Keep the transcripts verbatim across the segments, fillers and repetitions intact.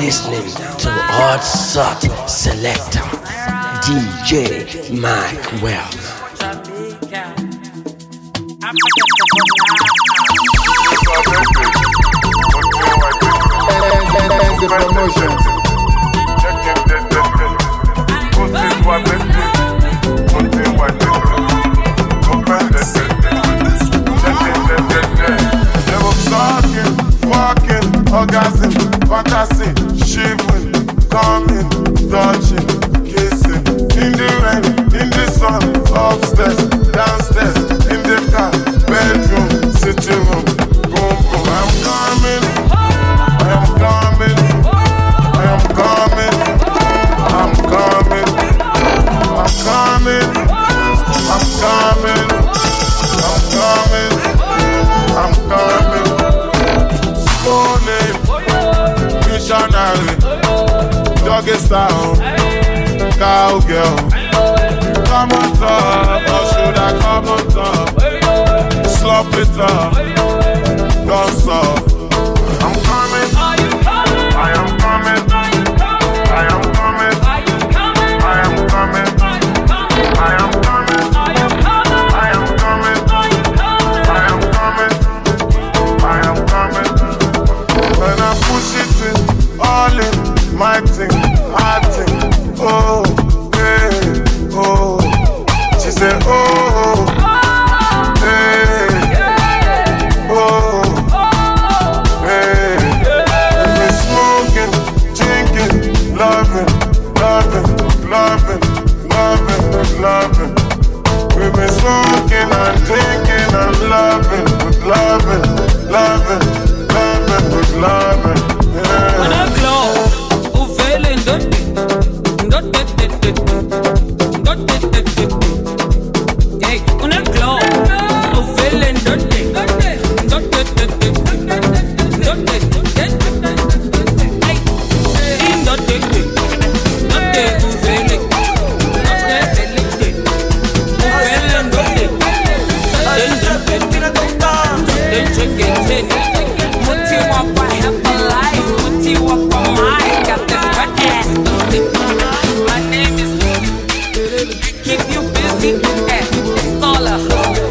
listening to Hot Shot Selector, D J Mike Wells. The promotion. Walking, orgasm, fantasy, shivering, coming, touching, kissing, in the rain, in the sun, upstairs, downstairs, in the car, bedroom, sitting room, boom, boom. I'm coming, I am coming, I am coming, I'm coming, I'm coming, I'm coming, I'm coming, I'm coming. Missionary, doggy style, cowgirl. Come on top, or should I come on top? Slop it up, don't stop. I'm coming, I am coming, I am coming, I am coming, I am coming, I am coming, I am coming. When I push it in, all in, my thing, my thing, oh, hey, oh. She said, oh, hey, oh, hey. And we smoking, drinking, loving, loving, loving, loving, loving. We've been smoking and drinking and loving, with loving, loving, loving, with loving. Yeah. When I glow, who feeling dirty, dirty, dirty, dirty, dirty. Hey, when I glow, who feeling dirty, dirty, dirty, dirty, dirty. Hey, in dirty, dirty, who feeling, dirty, feeling, who feeling dirty, dirty, then check it, then. Put you up, I have a life. Put you up on mine. Got this wet ass pussy. My name is Lucy. I keep you busy. Eh, it's all a hustle.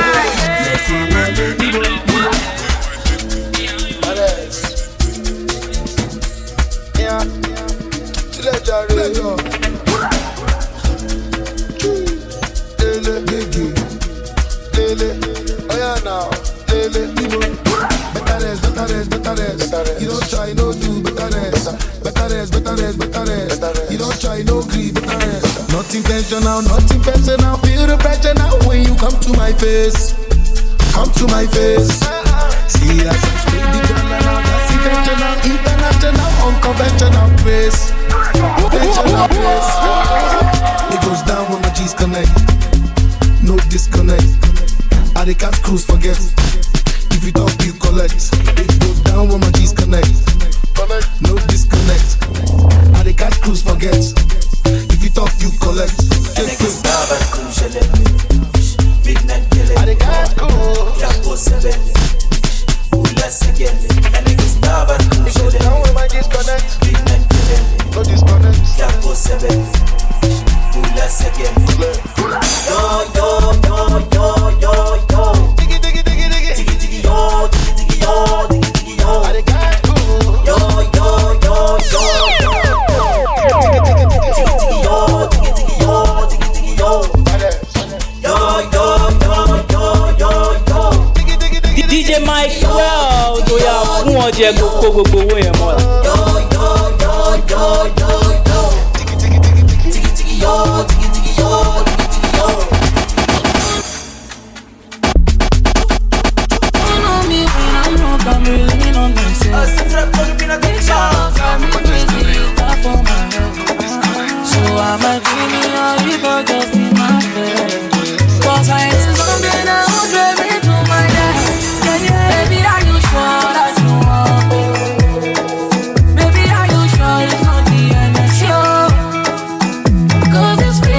Yeah, to let you Lele, Lele, oh yeah now, Lele. Betterest, betterest, betterest. You don't try, no do betterest. Betterest, betterest, betterest. You don't try, no grieve, betterest. Not intentional, not intentional. Feel the pressure now when you come to my face. Come to my face. See us, speak the genre now. That's intentional, international, unconventional place. Intentional place. It goes down when my G's connect. No disconnect. I they can't cruise, forget. If you talk, you collect. It goes down when my G's connect. No disconnect. I they catch cruise, forget. If you talk, you collect. Get cruise. Midnight killing. I they catch cruise. Capo seven. Let's again. And it goes down when my G's connect. Midnight killing. No disconnect. Capo seven. Let's again. Yo, yo, yo, yo, yo, yo. Diggy, diggy, diggy, diggy. Diggy, diggy, yo, diggy, diggy, yo, diggy, diggy, yo. I got cool. Yo, yo, yo, yo, yo. Diggy, diggy, diggy, diggy, yo, diggy, diggy, yo, diggy, diggy, yo. Yo, yo, yo, yo, yo, yo. Diggy, diggy, diggy, D J Mike Wells, do ya fún ọjẹ gbogbo gbogbo owó yẹn mọ́ la. Yo, yo, yo, yo, yo, yo. Diggy, diggy, diggy, diggy, diggy, diggy, yo, diggy, diggy, yo, diggy, diggy, yo. I'm really on myself. So I'm a genie, all you got just in my bed. Cause I ain't something that would drive me to my death. Baby, are you sure that you want me? Baby, are you sure it's not the end of the show? Cause it's free.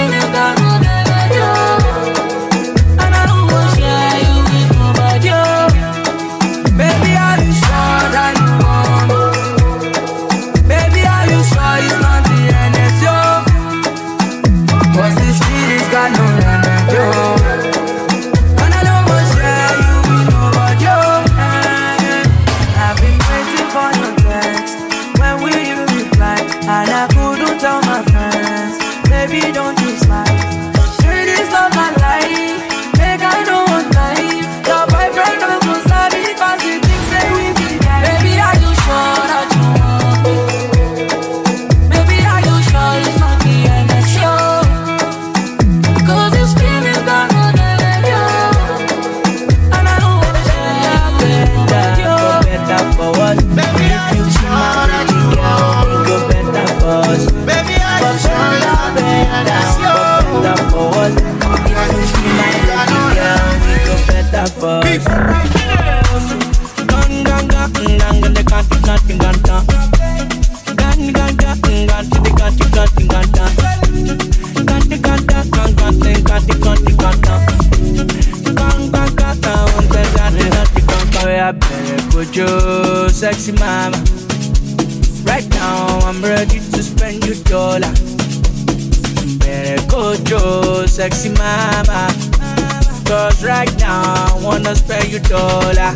Beef. Sexy mama, right now I'm ready to spend your dollar. Better go, Joe, sexy mama. Cause right now I wanna spend your dollar.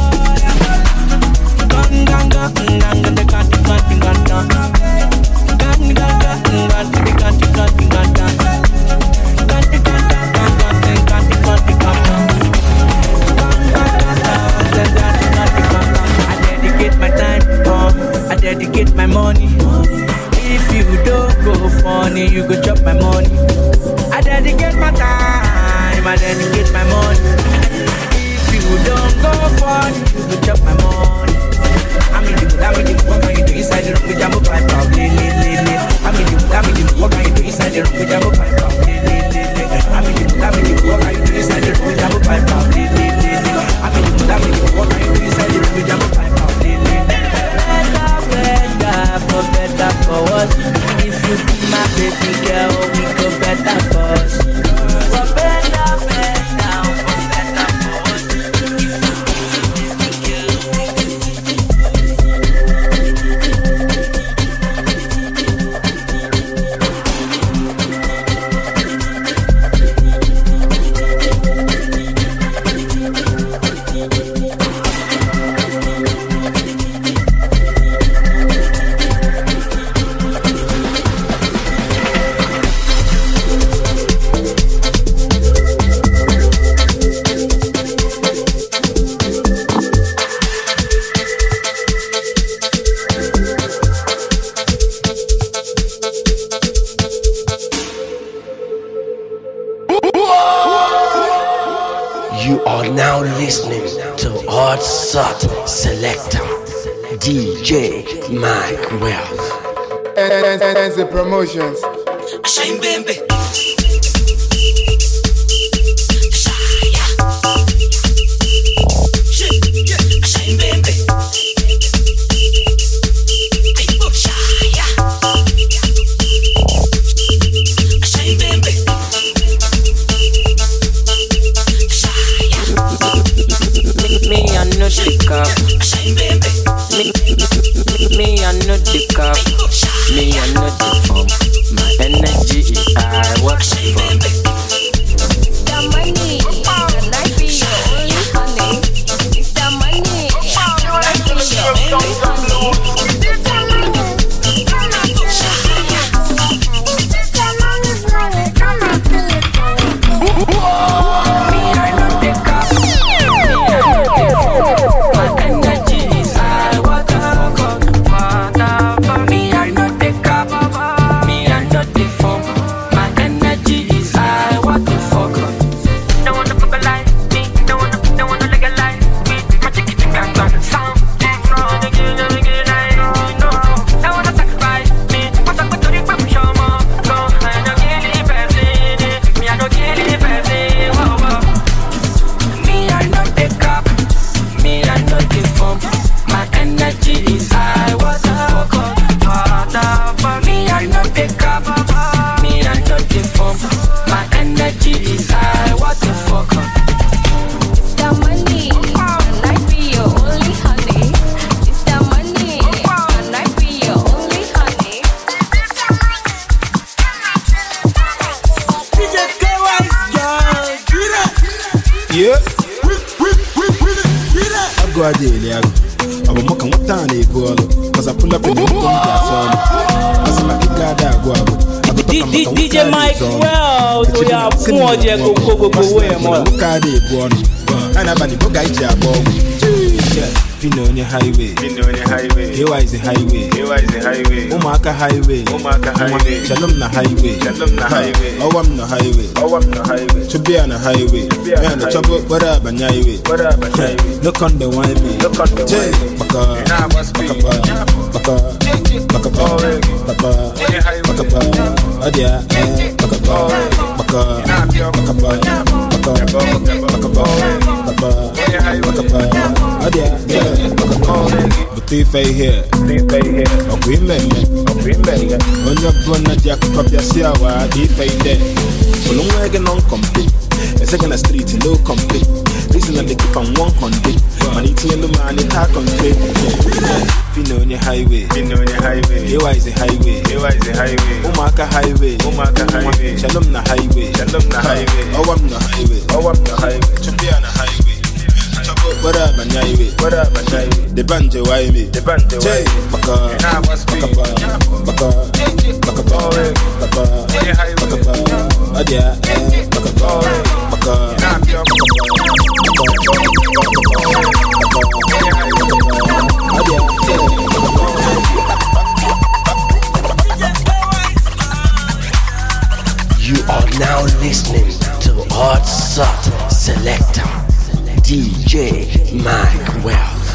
I dedicate my time, uh, I dedicate my money. If you don't go funny, you go chop my money. I dedicate my time, I dedicate my money. If you don't go funny, you go chop my money. I'm in the mood, I'm in the mood, what can you do inside the room with Jambo Pipe? I'm in the mood, I'm in the mood, what can you do inside the room with Jambo Pipe? I'm in the mood, I'm in the mood, what can you do inside the room with Jambo Pipe? I'm in the mood, I'm in the mood, what can you do inside the room with Jambo Pipe? For better, for worse. If you be my baby girl, we go better for us. For better, better, for better, for us. If you be my baby girl, You are now listening to Hot Shot Selector D J Mike Wells. And the promotions. Shine baby. D J Mike Wells, we are four years ago. Go go away, more. And I'm going to go Pino on your highway, Pino on your highway. Here is the highway, here is the highway. Omaka highway, Omaka highway. Shalom na highway, Shalom na highway. Owam na highway, Owam na highway. To be on a highway, and the trouble, what up, and highway, what up, and highway. Look on the wine, look on the wine. Baka, Baka, Baka, Baka, Baka, Adia, Baka, Baka, Baka, Baka, Baka, Baka, Tifa here, Tifa here. Agreement, agreement. On your brother, Jack, copy a siawa, Tifa there. For long way non complete. A second a street, no complete. Listen and they keep on one hundred. Money to the man, it's hard on trade. Pino on your highway, Pino on your highway. Here is the highway, here is the highway. Omaka highway, Omaka highway. Shalom na highway, Shalom na highway. Oh, I'm the highway, oh, I'm the highway. Champion highway. What up, and highway? What up, and highway? The banjo, why me? The banjo, why me? Baka, baka, baka, baka, baka, baka, adia, baka, baka, You are now listening to Hot Shot Selector. D J Mike Wealth.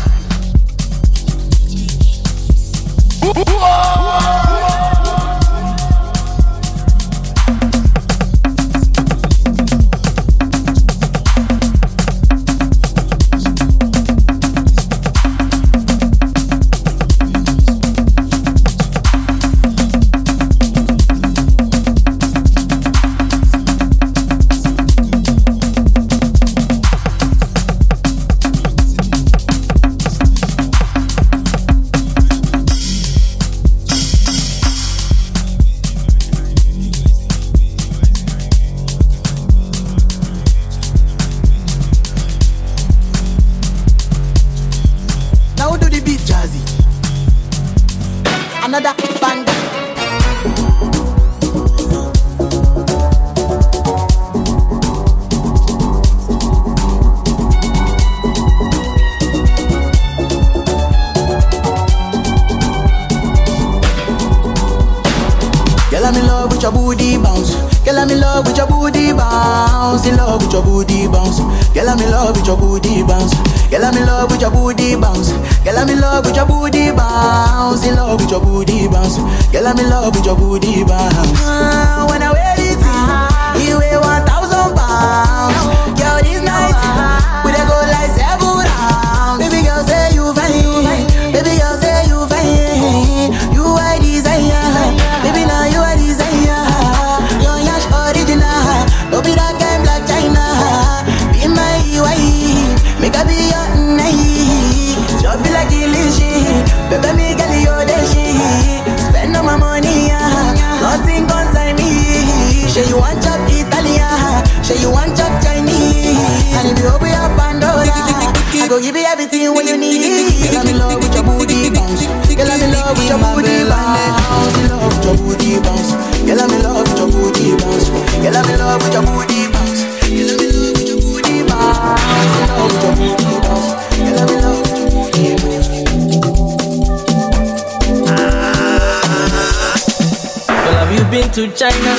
To China,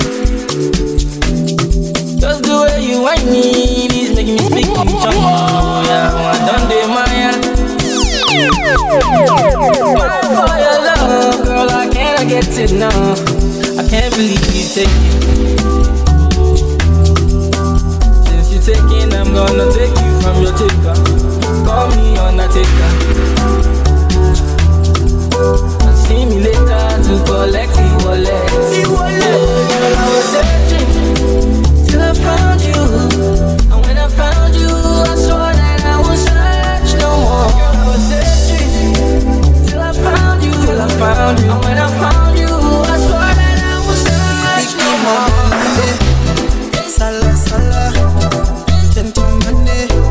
just the way you want me, is making me speak in China. Oh yeah, I done the Maya. Maya for your love, girl, I cannot get enough. I can't believe you take it. Since you're taking, I'm gonna take you from your taker. Call me Undertaker. See me later to collect the wallet. Girl, I was searching till I found you, and when I found you, I saw that I won't search no more. Girl, I was searching till I found you, till I found you, and when I found you, I saw that I won't search no more. Sala sala, gentleman.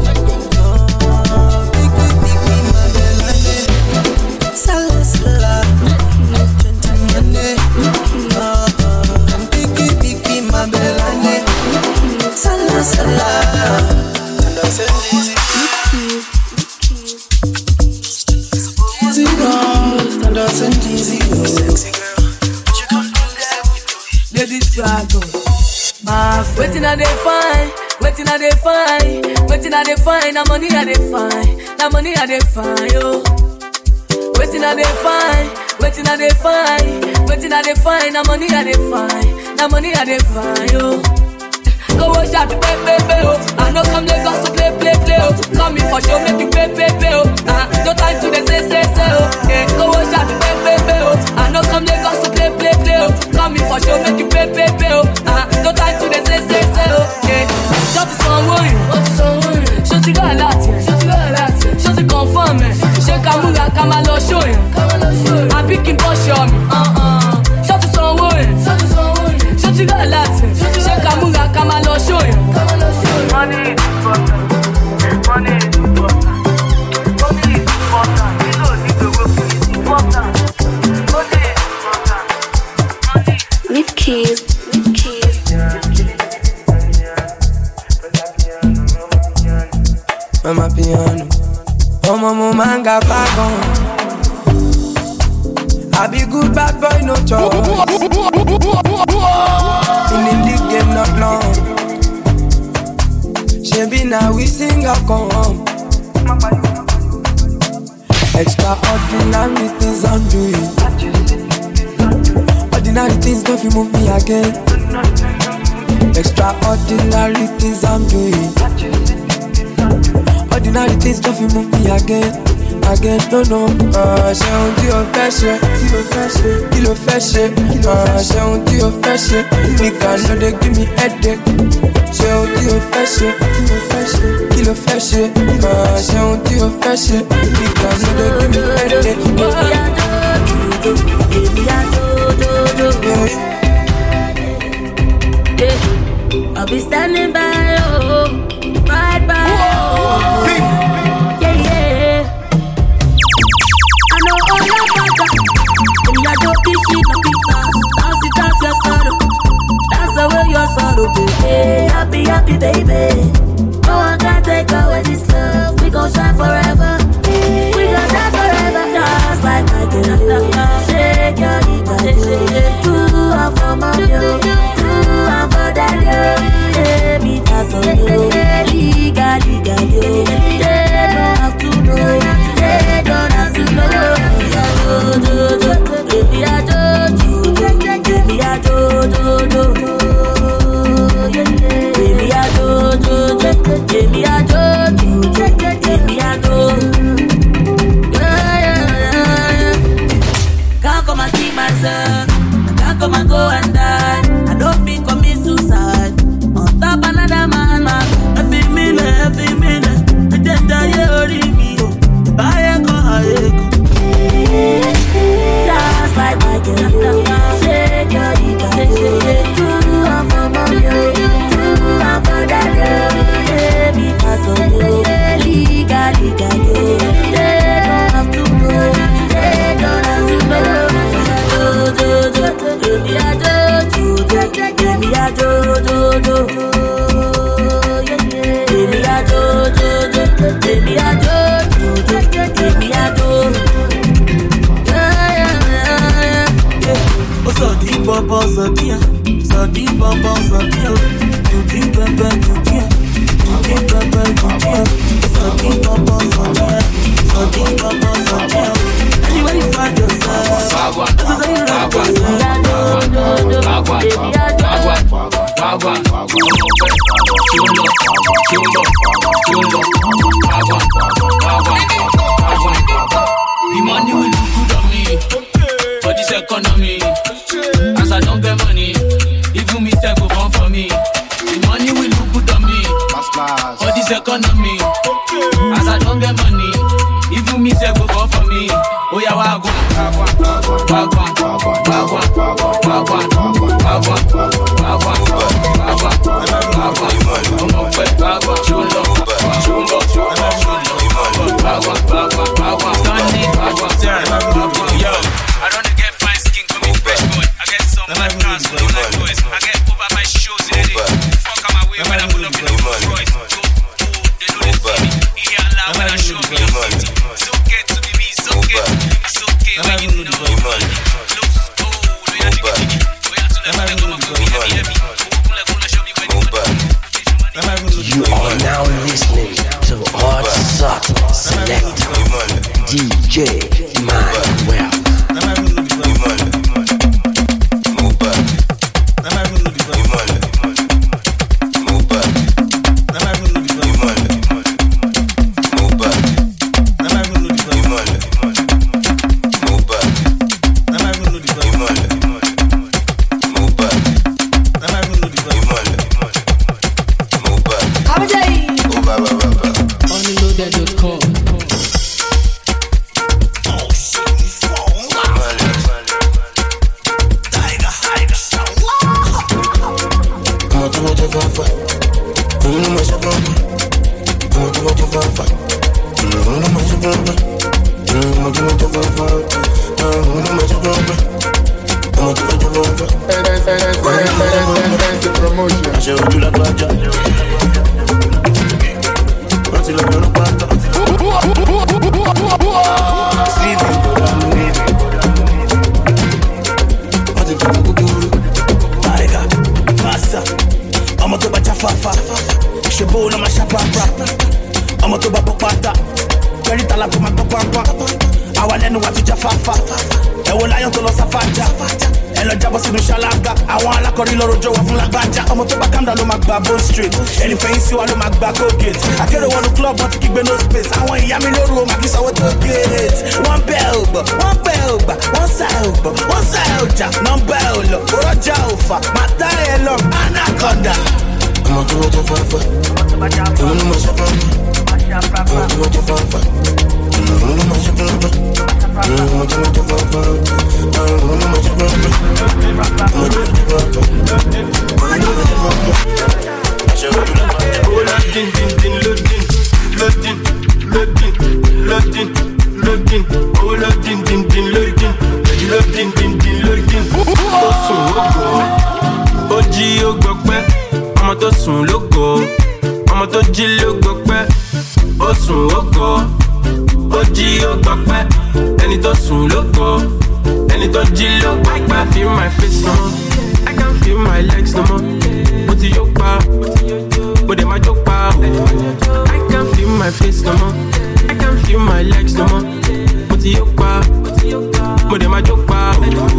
Sala sala. Waiting I they find, waiting I they find, waiting I they find, that money I they find, that money I they find, yo. Waiting I they find, waiting I they find, waiting I they find, that money I they find, that money I they find, yo. Go watch out, play, play, play, oh. I know come Lagos to play, play, play, oh. Call me for keys, with keys. Mama piano, oh mama manga bagon. I be good bad boy, no choice. In the league game not long. She be now we sing a come. Extraordinary things I'm doing. Ordinary things don't you move me again. Extraordinary things I'm doing. Ordinary things don't you move me again. Again, no, no. Ah, ṣe ohun tí o fẹ́ ṣe, tí o fẹ́ ṣe, kí ló fẹ́ ṣe. Ah, ṣe ohun tí o fẹ́ ṣe, nìkan ló dé give me headache. Ṣe ohun tí o fẹ́ ṣe, tí o fẹ́ ṣe, kí ló fẹ́ ṣe. Ah, ṣe ohun tí o fẹ́ ṣe, nìkan ló dé give me headache. I'll be standing by you, right by you. Yeah, yeah. I know all your father. And you don't be shit, no people. Dance it, dance your sorrow. Dance away your sorrow, baby. Happy, happy, baby. No one can take away this love. We gon' shine forever. We gon' shine forever. Just like I can do. Shake your hips, do I'm for my you. Do I'm for that girl. Baby, that's on you. Liga, liga, you. They don't have to know. They don't have to know. Baby, I do, do, do. Baby, I do, do, do. Baby, I do, do, do. Baby, I do, do, do. Baby, I do. Yeah, yeah, yeah. Can't come and keep myself. I can't come and go and die. I don't feel commit suicide. On top another man, man. Every minute, every minute. I just die already me. Buy a car, just like my girl. Shake your hips, do I'm for my girl. Do I'm for that girl. Baby, pass on you. Liga, liga, you. They don't have to know. They don't have to know. Do, do, do. Baby, I do, do, do. Baby, I do, do, do. Baby, I do, do, do. Baby, I do, do, do. Baby, I do. So deep, papa, so dear. So deep, papa, so dear. You deep, papa, you dear. You deep, papa, you dear. So deep, papa, so dear. So deep, papa, so dear. Anywhere you find yourself, this is how you run yourself. Agua, agua, agua, agua, chulo, chulo, chulo, agua, agua, agua. The money will look good on me for this economy. As I don't get money, even me self go come for me. The money will look good on me for this economy. As I don't get money, even me self go come for me. Oh yeah, wagwan, wagwan, wagwan, wagwan, wagwan, wagwan, wagwan, chulo, chulo, wagwan, wagwan, wagwan, standing, wagwan, yo. I don't get fine skin coming fresh boy. I get some mad trans, don't like boys. I get over my shows in the day. Fuck on my way when I pull up in the Rolls Royce. Go, go, they know they see me. Here loud when I show me your city. It's okay to be me, it's okay. It's okay when you know money. Looks old, we are jiggy jiggy. We are to never come up with me heavy heavy. Show me when you are now listening to Hot Shot Selector D J Mike Well. Hey, Àṣẹ ojú lágbájá. Wọ́n ti lọ fẹ́ràn pátá. Stevie bọ̀dá mi. Wọ́n ti fẹ́ kúkúrú. Àìgá, Massa, ọmọ tó bá jáfáfá. Ṣé bó lọ́ máa ṣàpápá? Ọmọ tó bá bọ́ pátá. Kẹ́rì tàlà kó máa gbọ́ pàmpá. Àwa lẹ́nu wa ti jáfáfá. Ẹ wo láyọ̀ tó lọ sáfájà. Ẹ lọ jábọ́ sínú ṣáláńgá. Àwọn alákọ̀rí lọ́rọ̀ jọ wà fún lágbájá. Ọmọ tó bá kàmdà ló máa gba Bone Street. Ẹni fẹ̀yìn sí wa ló máa gba Colgate. Akérò wọnú club wọ́n ti kígbe no space. Àwọn ìyá mi lóru o máa kí sanwó tó gate. Wọ́n bẹ́ ò gbọ́, wọ́n bẹ́ ò gbà, wọ́n sá ò gbọ́, wọ́n sá ò jà, nọ́mbà ò lọ, òrọ́jà ò fà, màtá ẹ̀ lọ, anaconda. Ọmọ tó wọ́n jẹ́ fáfá, òun ló máa ṣe fáfá. Ọmọ tó wọ́n jẹ́ fáfá, òun ló máa ṣe fáfá. Ọmọ tó wọ́n jẹ́ fáfá, òun ló máa ṣe fáfá. Ọmọ tó wọ́n jẹ́ fáfá, òun ló máa ṣe fáfá. Àṣẹ ojú lágbájá. Ó lọ dín dín dín lódìn, lódìn, lódìn, lódìn, lódìn. Ó lọ dín dín dín lódìn, lódìn, dín dín lódìn. Ó sùn ó gbọ́, ó jí ó gbọ́ pẹ́. Ọmọ tó sùn ló gọ̀, ọmọ tó jí ló gbọ́ pẹ́. Ó sùn ó gọ̀, ó jí ó gbọ́ pẹ́. Ẹni tó sùn ló gọ̀, ẹni tó jí ló gbọ́ pẹ́. I can feel my face no more, I can feel my legs no more. Mo ti yó pa, mo dẹ̀ máa jó pa. I can feel my face no more, I can feel my legs no more. Mo ti yó pa, mo dẹ̀ máa jó pa.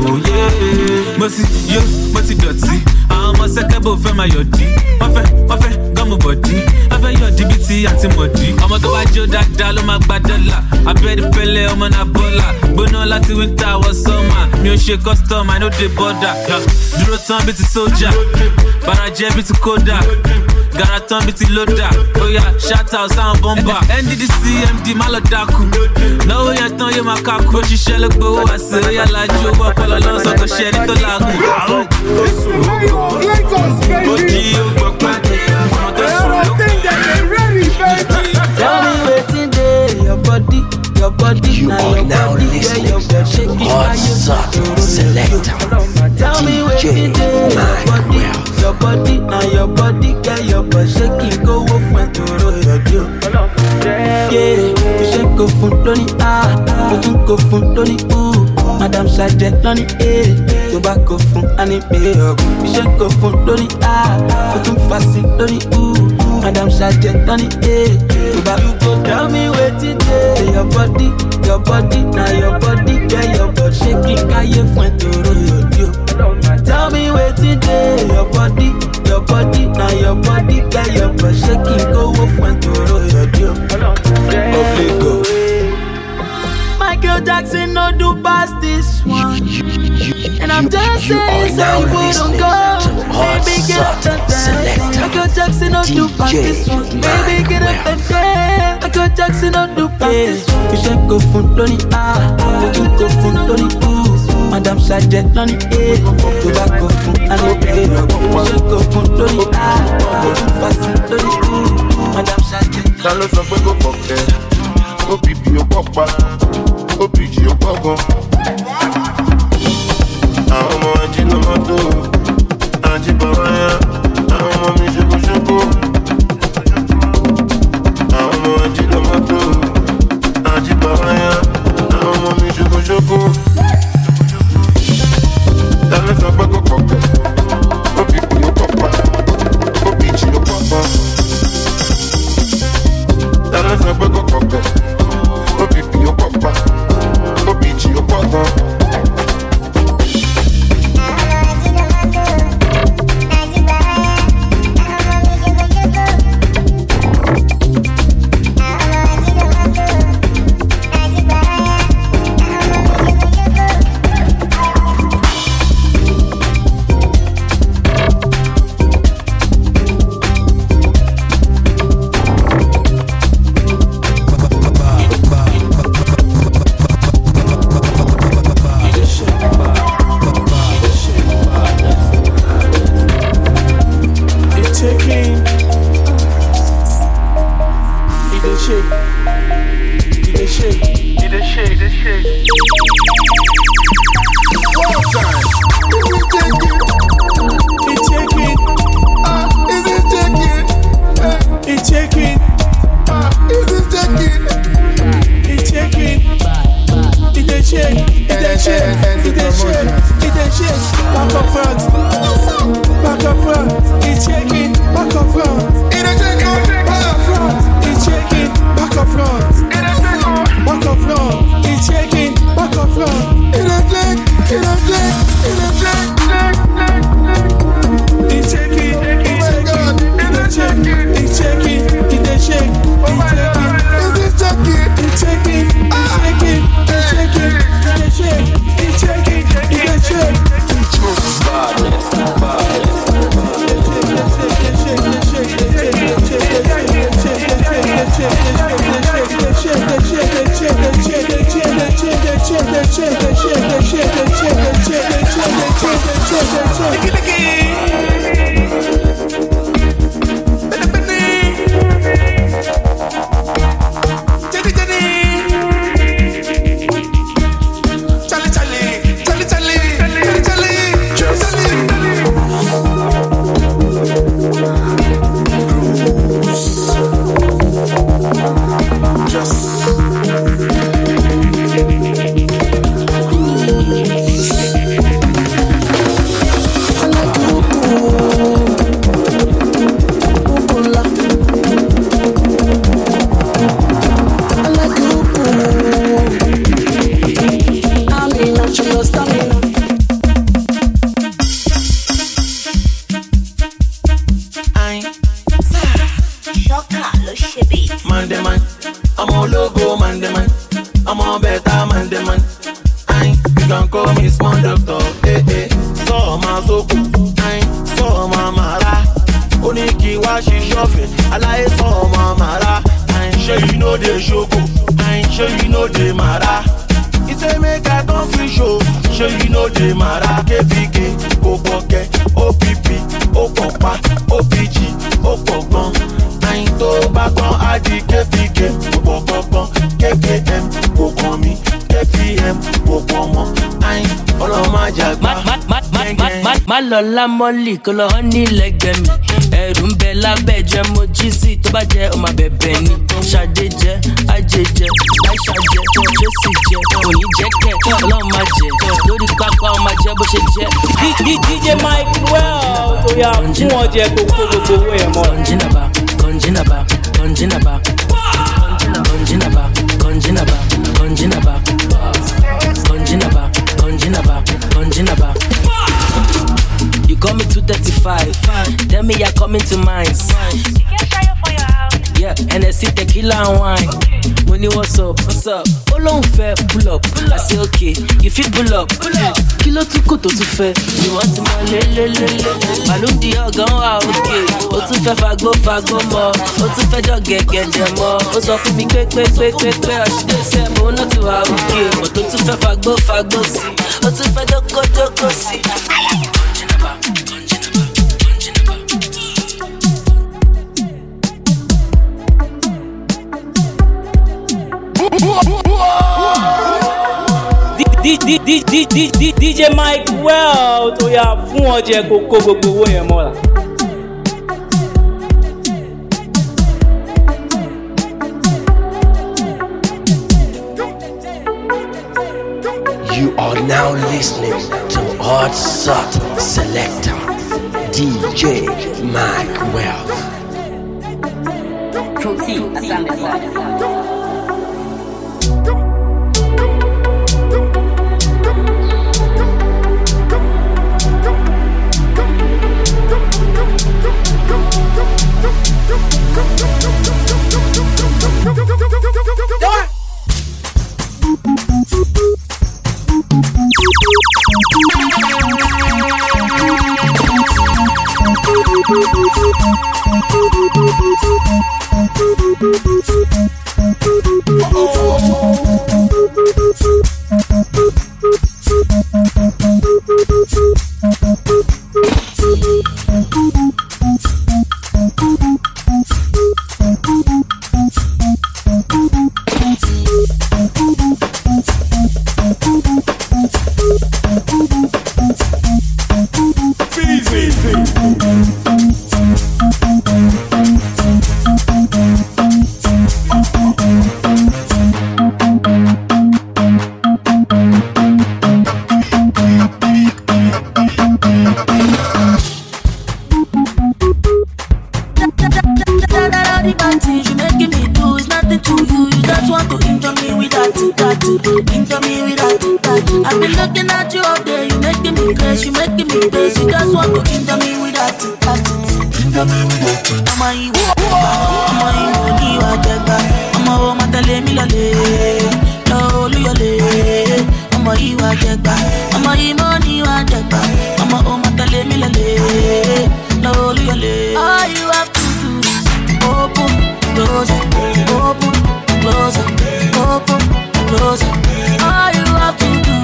Mo ti yó, mo ti dọ̀tí. Àwọn ọmọ sẹ́kẹ́bù fẹ́ máa yọ̀dí. Wọ́n fẹ́, wọ́n fẹ́ gọ́mù bọ̀dí. Wọ́n fẹ́ yọ̀dí bíi ti àti mọ̀dí. Ọmọ tó bá jó dáadáa ló máa gba dọ́là. Abẹ́rẹ́ pẹ́lẹ́ ọmọ náà bọ́là. Gbóná láti winter wọ summer. Mi ò ṣe custom, I no dey border. Dúró tán bíi ti sójà. Barajẹ́ bíi ti kódà. Gara tán bíi ti lódà. Oya shout out sáwọn bọ́mbà. N D D C M D má lọ dákú. Náwó yẹn tán yóò máa kákú. Ó ṣiṣẹ́ ló gbowó wá sí. Oya lajú owó ọpọlọ lọ́sọ̀ kò ṣe ẹni tó láàgùn. Tell me waiting there, your body, your body, You now are your now body, listening yeah, your to body shaking, Hot Shot Selector Tell me waiting there, your body, your body, now your body, yeah, your body shaking, go off when to roll your deal. Yeah, you shake go fun loni ah, you go fun loni ooh, Madam Sergeant loni eh, tobacco fun ani pay up. You shake go fun loni ah, you go fast loni ooh, Madam Sergeant loni eh, tobacco. Tell me waiting there, your body, your body, now your body, yeah, your body shaking, can you find to roll your deal? Tell me waiting there, your body, your body, now your body, yeah, your body shaking, go off when to roll your deal. Okay, go. Michael Jackson no do past this one, and I'm just saying so you wouldn't go. Baby get up and dance. Michael Jackson no do past this one. Baby get up and dance. Michael Jackson no do past this one. You should go fun loni ah, you go fun loni ooh, Madam Sergeant loni eh, tobacco fun and pay up. You should go fun loni ah, you go fast loni ooh, Madam Sergeant. Ta ló sọ pé kò pọ̀kẹ́? Ó bìbì ó pọ̀pá, ó bìjì ó pọ̀gàn. Àwọn ọmọ ajínigbé mọ́tò, ajíbọ̀wá yá. Àwọn ọmọ mi ṣokòṣokò. Àwọn ọmọ ajínigbé mọ́tò, ajíbọ̀wá yá. Àwọn ọmọ mi ṣokòṣokò. Ta ló sọ pé kò pọ̀kẹ́? Ó bìbì ó pọ̀pá, ó bìjì ó pọ̀gàn. Ela só pegou qualquer. O pipi o papá, o pichi o papá. Lọ́lá mọ́lì kó lọ hàn ní lẹ́gbẹ̀ẹ́ mi ẹ̀rù ń bẹ lábẹ́ jẹ́ mo jí sí tó bá jẹ́ ọmọ bẹ̀bẹ̀ ni ṣàdé jẹ́ ajé jẹ́ àìṣà jẹ́ jésì jẹ́ òní jẹ́ kẹ́ ọlọ́run máa jẹ́ lórí pápá ọmọ jẹ́ bó ṣe jẹ́. D J Mike Well oya fún ọjẹ gbogbo gbogbo owó ẹ̀ mọ́. kọ́njínàbà kọ́njínàbà kọ́njínàbà kọ́njínàbà kọ́njínàbà kọ́njínàbà kọ́njínàbà kọ́njínàbà kọ́njínàbà. You call me two thirty-five. Tell me you're coming to mine. You can try for your house. Yeah, and I see tequila and wine. When you what's up, what's up? All on fair, pull up. I say okay, you fit pull up. Kilo tu koto tu fair. You want to more le le le le. Balloon di ogan wa okay. O tu fẹ́ fago fago mo. O tu fẹ́ jọ gẹ̀gẹ̀dẹ̀ mo. O sọ fún mi pé pé pé pé pé ọ̀ṣìdé sẹ́ mo náà ti wà okay. O tó tún fẹ́ fago fago sí. O tún fẹ́ dọ́kọ̀ dọ́kọ̀ sí. D J Mike Well oya fún ọjẹ kókó gbogbo owó yẹn mọ́ra. You are now listening to Hot Shot Selector D J Mike Well. Protein, asante. Close it, open, close it. All you have to do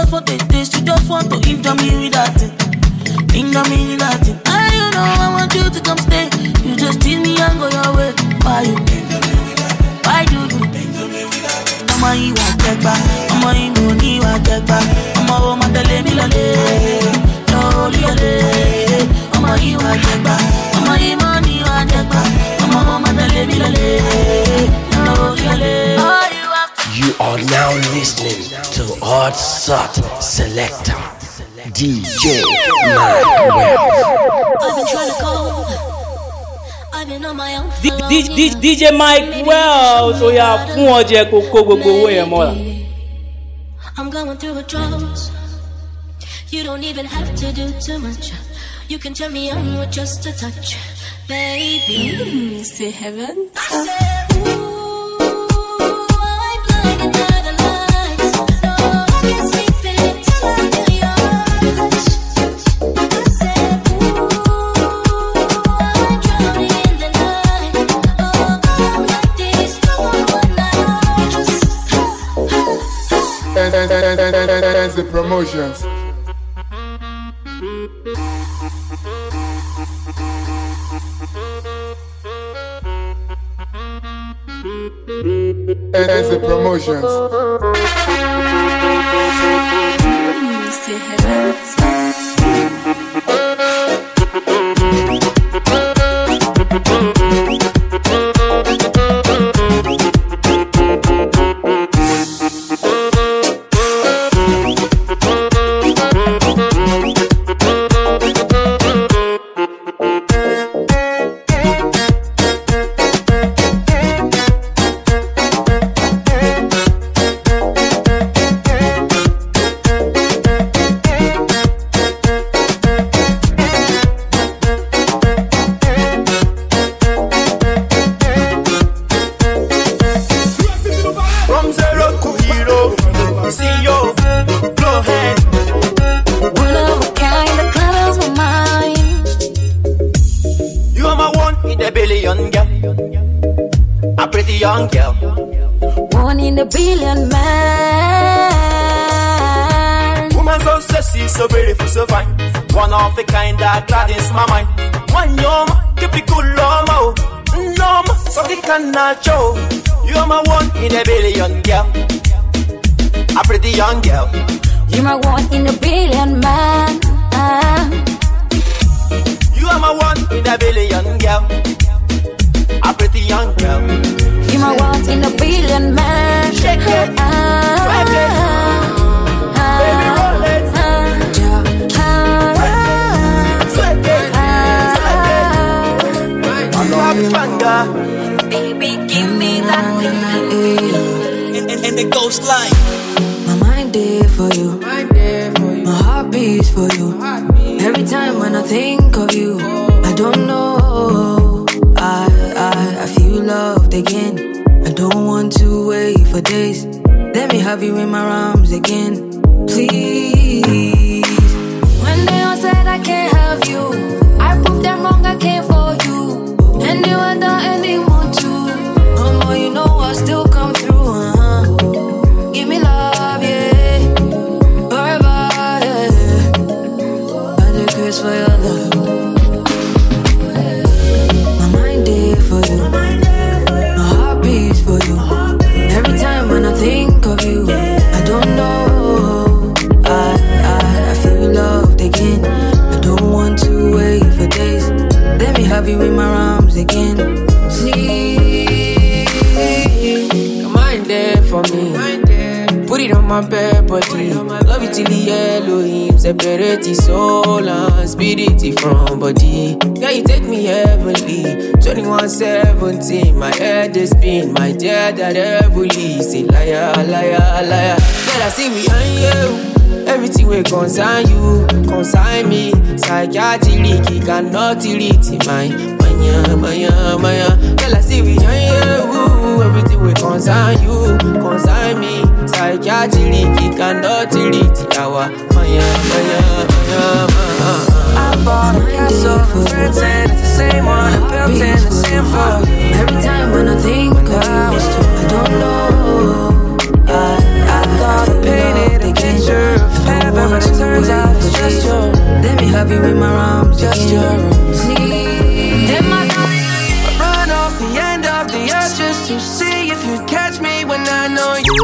just want to taste, you just want to injure me with that thing. Injure me with that thing. I you know I want you to come stay. You just tease me and go your way. Why you? Why do you? Ọmọ yìí wà jẹgba, ọmọ yìí mo ní wà jẹgba, ọmọ wo ma tẹ̀lé mi lọlé, lórí ọlé. Ọmọ yìí wà jẹgba, ọmọ yìí mo ní wà jẹgba, ọmọ wo ma tẹ̀lé mi lọlé, lórí ọlé. You are now listening to Hot Shot Selector D J Mike Well. I've been trying to call. I've been on my own for long. D J Mike Well, tó yá fún ọjẹ kókó gbogbo owó yẹn mọ́ra. I'm going through a drought. You don't even have to do too much. You can turn me on with just a touch, baby. Mm, say heaven. I said, ooh. The promotions. That's the promotions. You're my one in a billion girl, a pretty young girl. You're my one in a billion man. Ah. You are my one in a billion girl, a pretty young girl. You're my one in a billion man. Shake it, ah. swag it, ah. Baby roll it, ah. Swag it, swag it, swag it. Baby, give me that thing. And, and, and the ghost light. My mind there for you. My heart beats for you. Every time when I think of you, I don't know. I, I, I feel loved again. I don't want to wait for days. Let me have you in my arms again, please. When they all said I can't have you, I proved them wrong, I came for you. And you are the anyone too. Oh, you know I still come through, uh-huh. Give me love, yeah. Forever, yeah. I take grace for your love. My mind there for you. My heart beats for you. Every time when I think of you, I don't know. I, I, I feel loved again. I don't want to wait for days. Let me have you in my arms again, please. Your mind there for me. Put it on my bed body. Love it till the Elohim. Separate the soul and spirit from body. Yeah, you take me heavenly. twenty-one seventeen. My head is spin. My dear that heavily. Say liar, liar, liar. Girl, I see we on you. Everything will concern you, concern me. Psychiatry cannot delete my maya, maya, maya. Girl, I see we on you. Everything will concern you, concern me. Psychiatry cannot delete our maya, maya, maya, maya. I bought a castle for friends and it's the same one I built in the same for. Every time when I think of you, I don't know. I, I thought I painted a picture of body with my arms, just your arms. I run off the end of the earth just to see if you catch me when I know you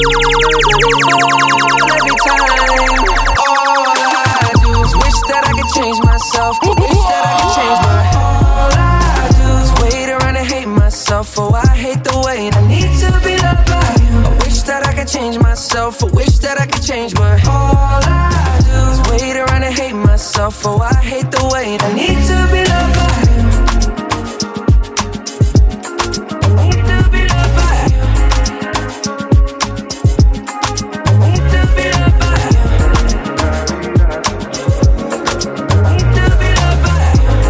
every time. All I do is wish that I could change myself, wish that I could change my. All I do is wait around and hate myself. Oh, I hate the way I need to be loved by you. I wish that I could change myself. I wish that I could change, but all I do is wait around and hate myself. Oh, I hate the way I need to be loved by you. I need to be loved by you. I need to be loved by you. I need to be loved by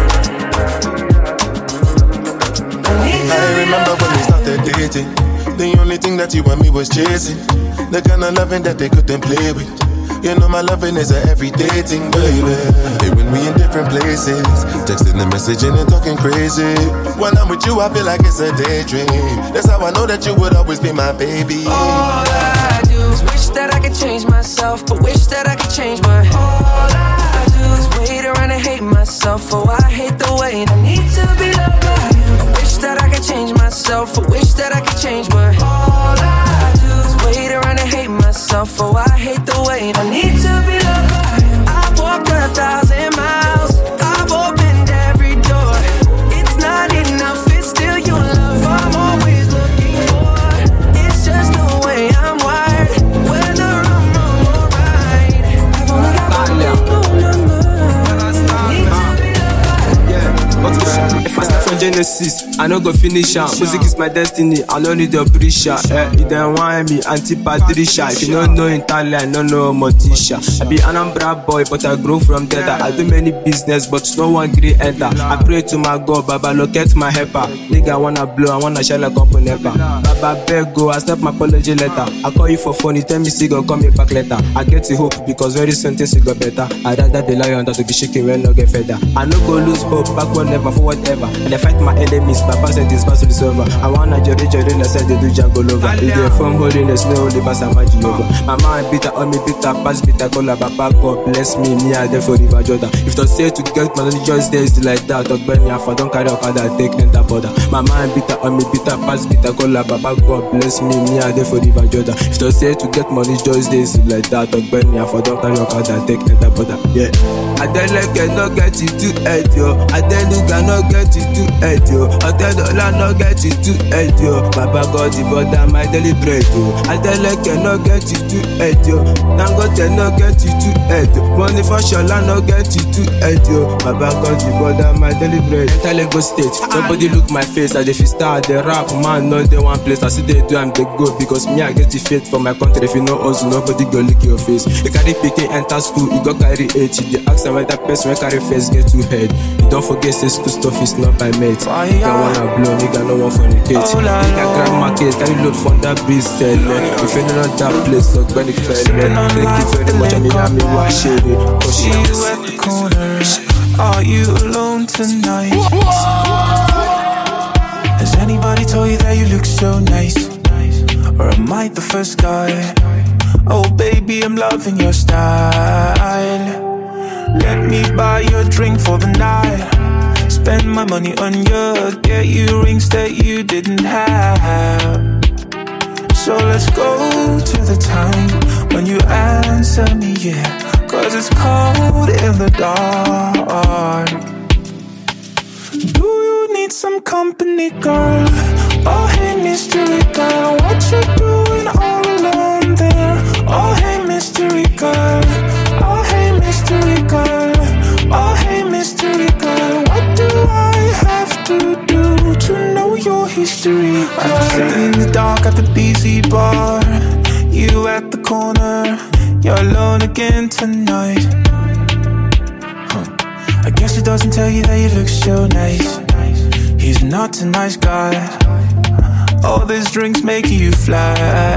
you. I need to I remember when we started dating. The only thing that you and me was chasing. The kind of loving that they couldn't play with. You know my loving is a everyday thing, baby. Hey, when we in different places, texting and messaging and talking crazy. When I'm with you, I feel like it's a daydream. That's how I know that you would always be my baby. All I do is wish that I could change myself, but wish that I could change my. All I do is wait around and hate myself. Oh, I hate the way I need to be loved by you. I wish that I could change myself. I wish that I could change my. All I do is wait around and hate myself. Oh, I hate the way I need to be loved by you. I've walked a thousand miles. I've opened every door. It's not enough. It's still your love I'm always looking for. It's just the way I'm wired. Whether I'm wrong or right, I've only got one number. Need to be loved by you. If I start from Genesis, I no go finish am. Music is my destiny, I no need your pressure. Eh, you don't want me, anti-patricia. If you don't know Italian, no know Motisha. I be Anambra boy, but I grow from there. I do many business, but no one gree enter. I pray to my God, Baba, locate my helper. Nigga, I wanna blow, I wanna share like company. Baba, beg go, I step my apology letter. I call you for phone, you tell me see go, call me back later. I get the hope, because very soon things will go better. I rather the lion than to be shaking when no get further. I no go lose hope, backward never, forward ever. And I fight my enemies, Papa said this battle is over. I wanna jury jury, I said they do jungle over. If they from holiness, no only pass a magic over. My mind bitter, on me bitter, pass bitter, cola, Papa, God bless me, me I there for River Jordan. If to say to get my religious days like that, talk Benny, if I don't carry up, I take enter border. My mind bitter, on me bitter, pass bitter, cola, Papa, God bless me, me I there for River Jordan. If to say to get my religious days like that, talk Benny, if I don't carry up, I take enter border. Yeah, I don't like it, not get it too head, yo. I don't look, I not get it too head, yo. I tell the Lord not get it too head, yo. Baba got the butter, my daily bread, yo. I tell like I not get it too head, yo. Dangote not get it too head, yo. Money for sure, I not get it too head, yo. Baba got the butter, my daily bread. Enter Lagos State, nobody look my face. I dey fit start the rap, man, not the one place. I see they do, I'm the good because me I get the faith for my country. If you know us, nobody go lick your face. You carry picking, enter school, you go carry eight. You dey ask them whether person when carry face get too head. You don't forget say school stuff is not by mate. Nigga wanna blow, nigga no one fornicate. Nigga grab market, carry load from that breeze sell. If you know that place, look when it fell. Thank you very much, I need to me wash it. See you at the corner. Are you alone tonight? Has anybody told you that you look so nice? Or am I the first guy? Oh baby, I'm loving your style. Let me buy you a drink for the night. Spend my money on you, get you rings that you didn't have. So let's go to the time when you answer me, yeah. Cause it's cold in the dark. Do you need some company, girl? Oh hey mystery girl, what you doing all alone there? Oh hey mystery girl, oh hey mystery girl, oh hey mystery girl, what do I have to do to know your history? I'm sitting in the dark at the B Z bar, you at the corner, you're alone again tonight. Huh. I guess it doesn't tell you that you look so nice. He's not a nice guy. All these drinks making you fly.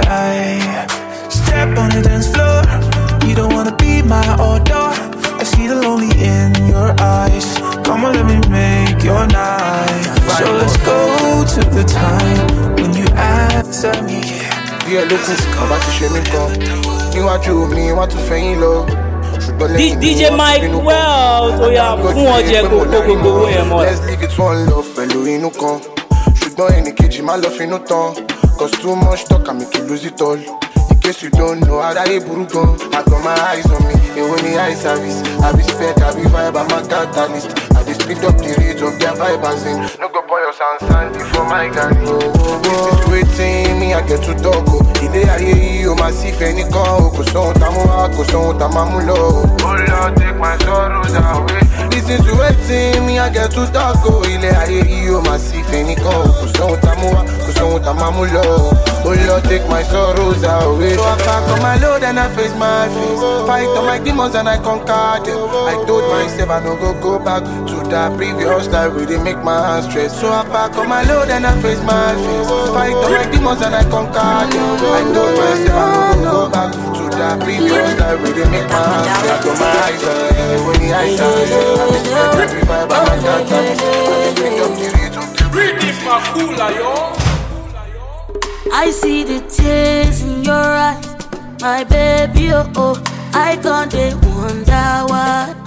Step on the dance floor. You don't wanna be my order. I see the lonely in your eyes. Come on, let me make your night. So let's go to the time when you answer me. Yeah, look, I'm about to share me go. You want you me, want to faint low. D J Mike Wells, oh yeah, fún ọjẹ gbogbo gbogbo owó yẹn mọ́. Let's leave it one love pẹ̀lú inú kan. Ṣùgbọ́n ẹnì kejì má lọ finú tán. Cause too much talk and make you lose it all. In case you don't know, aráyé burú gan. I got my eyes on me, èwo ni eye service. I be spec, I be vibe, I'm a catalyst. I dey speed up the rate of their vibe as in. No go boy your sound sandy for my gang. This is waiting, me I get to talk. Ilé ayé yìí o máa sí fẹ́ nìkan o. Kò sóhun tá mú wá, kò sóhun tá máa mú lọ. Oh Lord, take my sorrows away. This is waiting, me I get to talk. Ilé ayé yìí o máa sí fẹ́ nìkan o. Kò sóhun tá mú wá, kò sóhun tá máa mú lọ. Oh Lord, take my sorrows away. So I pack on my load and I face my fears. Fight on my demons and I conquer them. I told myself I no go go back to that previous life where they make my hands stress. So I pack on my load and I face my fears. Fight on my demons and I conquer them. I told myself I no go go back to that previous life where they make my hands stress. Got my eyes on you, when the eyes on you. I miss every vibe I got that time. I just picked up the rate of the Read this my cooler, yo. I see the tears in your eyes, my baby, oh, oh. I can't wonder why.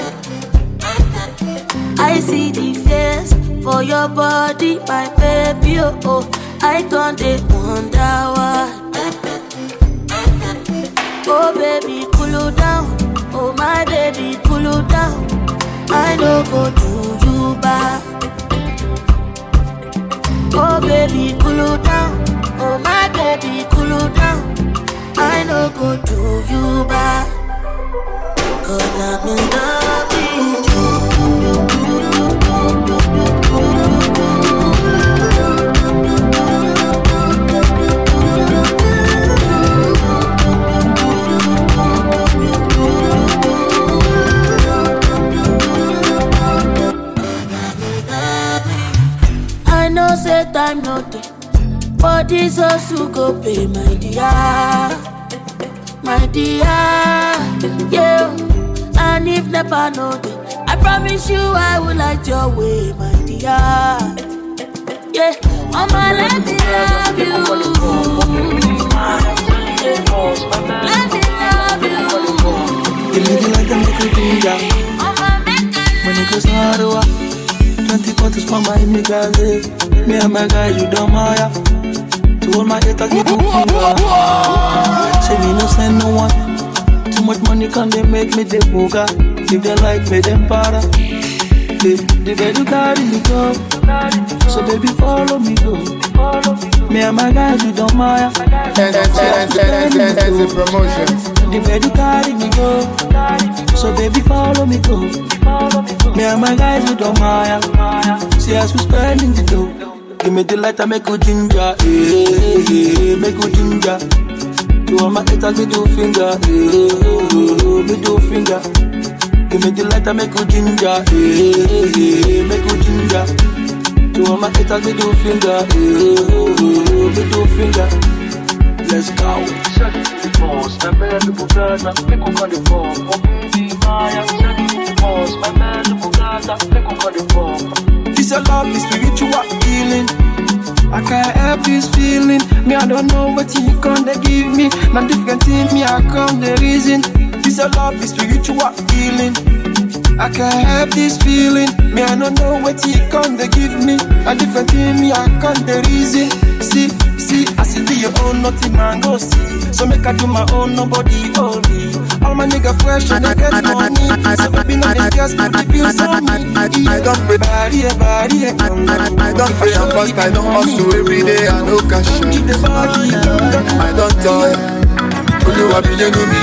I see the face for your body, my baby, oh, oh. I can't wonder why. Oh, baby, cool down. Oh, my baby, cool down. I know go do you back. Oh, baby, cool down. Oh my baby, cool down. I no go do you back. Cause I'm in love with I know say time no day. But this also go pay, my dear, my dear, yeah. And if never know that, I promise you I will light your way, my dear, yeah. Mama, let me love you, yeah. Let me love you. You live like a make a ginger. When it goes hard to walk, twenty bottles for my niggas. Me and my guy, you don't matter. To all my haters, give you finger. Say me no send no one. Too much money can they make me the booga. If they like me, them para. They, they better carry me go. So baby, follow me go. Me and my guys, you don't mind. That's the promotion. They better carry me go. So baby, follow me go. Me and my guys, you don't mind. See us we spending the dough. Give me the light and make good ginger, eh, eh, eh, make good ginger. To all my haters, me do finger, eh, eh, me do finger. Give me the light and make good ginger, eh, eh, make good ginger. To all my haters, me do finger, eh, eh, me do finger. Let's go. This a love, this spiritual healing. I can't help this feeling. Me, I don't know what you gonna give me. Not different thing, me, I come the reason. This a love, this spiritual healing. I can't help this feeling. Me, I don't know what you gonna give me. Not different thing, me, I come the reason. See, see, I see do your own, nothing man go see. So make I do my own, nobody only. All my nigga fresh and I get money. So baby, not the girls, but the bills on me. I don't pray, body, body, I don't pray and fast, I don't hustle every day, I no cash out. I don't toy, Oluwa billion me.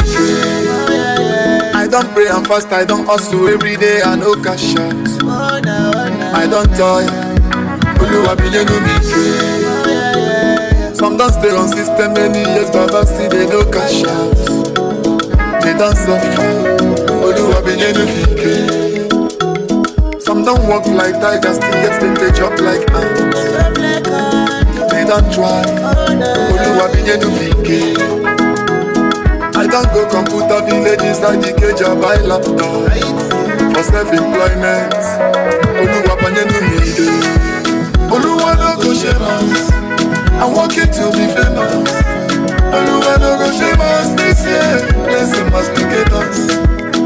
I don't pray and fast, I don't hustle every day, I no cash out. I don't toy, Oluwa billion me. Some don't stay on system many years, but I see they no cash out. They don't suffer, Oluwa billion me. Some don't walk like tigers, still get them, they jump like ants. They don't try, Oluwa billion me. I don't go computer village inside the cage, I buy laptop. For self-employment, Oluwa billion me. Oluwa no go shame us. I'm working to be famous. Oluwa no go shame us this year. Blessing must be get us.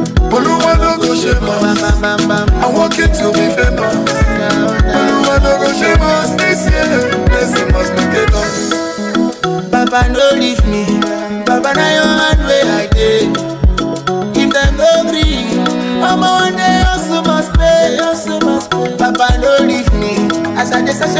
shame us. I'm working to be famous. Oluwa no go shame us this year. Blessing must make it us. Papa no leave me. Papa na your hand where I dey. If them no gree, I'm one day also must pay. Also must pay. Papa no leave me. As I dey